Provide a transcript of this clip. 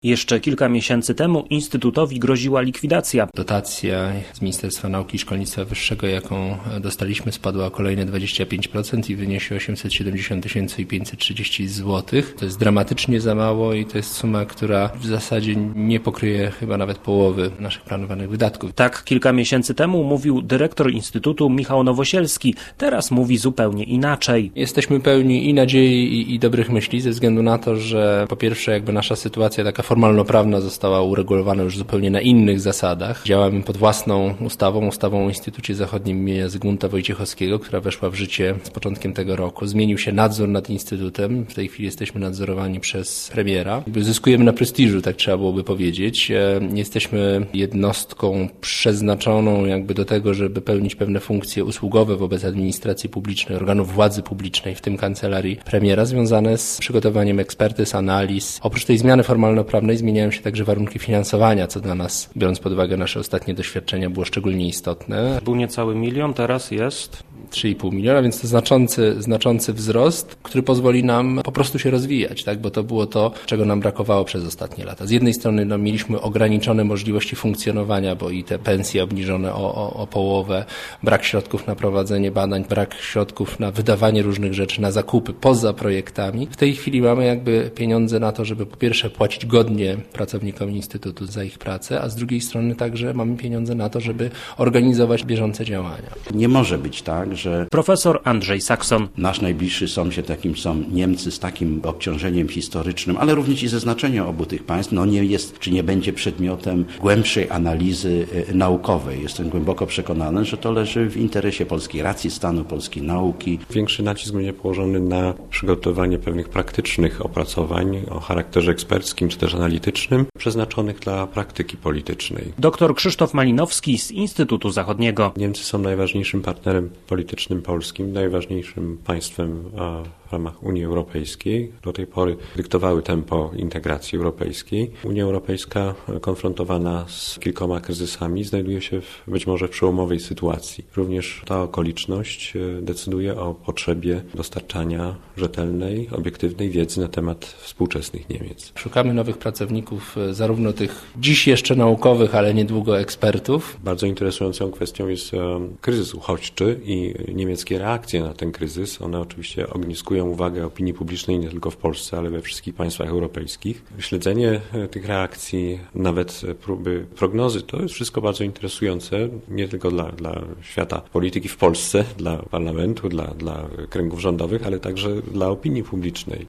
Jeszcze kilka miesięcy temu Instytutowi groziła likwidacja. Dotacja z Ministerstwa Nauki i Szkolnictwa Wyższego, jaką dostaliśmy, spadła o kolejne 25% i wyniesie 870 530 zł. To jest dramatycznie za mało i to jest suma, która w zasadzie nie pokryje chyba nawet połowy naszych planowanych wydatków. Tak kilka miesięcy temu mówił dyrektor Instytutu Michał Nowosielski. Teraz mówi zupełnie inaczej. Jesteśmy pełni i nadziei, i dobrych myśli ze względu na to, że po pierwsze jakby nasza sytuacja taka formalno-prawna została uregulowana już zupełnie na innych zasadach. Działamy pod własną ustawą o Instytucie Zachodnim im. Zygmunta Wojciechowskiego, która weszła w życie z początkiem tego roku. Zmienił się nadzór nad Instytutem. W tej chwili jesteśmy nadzorowani przez premiera. Zyskujemy na prestiżu, tak trzeba byłoby powiedzieć. Jesteśmy jednostką przeznaczoną jakby do tego, żeby pełnić pewne funkcje usługowe wobec administracji publicznej, organów władzy publicznej, w tym kancelarii premiera, związane z przygotowaniem ekspertyz, analiz. Oprócz tej zmiany formalno-prawnej zmieniają się także warunki finansowania, co dla nas, biorąc pod uwagę nasze ostatnie doświadczenia, było szczególnie istotne. Był niecały 1 milion, teraz jest 3,5 miliona, więc to znaczący wzrost, który pozwoli nam po prostu się rozwijać, tak? Bo to było to, czego nam brakowało przez ostatnie lata. Z jednej strony mieliśmy ograniczone możliwości funkcjonowania, bo i te pensje obniżone o połowę, brak środków na prowadzenie badań, brak środków na wydawanie różnych rzeczy, na zakupy poza projektami. W tej chwili mamy jakby pieniądze na to, żeby po pierwsze płacić godnie pracownikom Instytutu za ich pracę, a z drugiej strony także mamy pieniądze na to, żeby organizować bieżące działania. Nie może być tak, że profesor Andrzej Sakson. Nasz najbliższy sąsiad, jakim są Niemcy, z takim obciążeniem historycznym, ale również i ze znaczeniem obu tych państw, nie jest, czy nie będzie przedmiotem głębszej analizy naukowej. Jestem głęboko przekonany, że to leży w interesie polskiej racji stanu, polskiej nauki. Większy nacisk będzie położony na przygotowanie pewnych praktycznych opracowań o charakterze eksperckim czy też analitycznym, przeznaczonych dla praktyki politycznej. Dr Krzysztof Malinowski z Instytutu Zachodniego. Niemcy są najważniejszym partnerem politycznym polskim, najważniejszym państwem w ramach Unii Europejskiej. Do tej pory dyktowały tempo integracji europejskiej. Unia Europejska, konfrontowana z kilkoma kryzysami, znajduje się być może w przełomowej sytuacji. Również ta okoliczność decyduje o potrzebie dostarczania rzetelnej, obiektywnej wiedzy na temat współczesnych Niemiec. Szukamy nowych pracowników, zarówno tych dziś jeszcze naukowych, ale niedługo ekspertów. Bardzo interesującą kwestią jest kryzys uchodźczy i niemieckie reakcje na ten kryzys. One oczywiście ogniskują uwagę opinii publicznej nie tylko w Polsce, ale we wszystkich państwach europejskich. Śledzenie tych reakcji, nawet próby prognozy, to jest wszystko bardzo interesujące, nie tylko dla świata polityki w Polsce, dla parlamentu, dla kręgów rządowych, ale także dla opinii publicznej.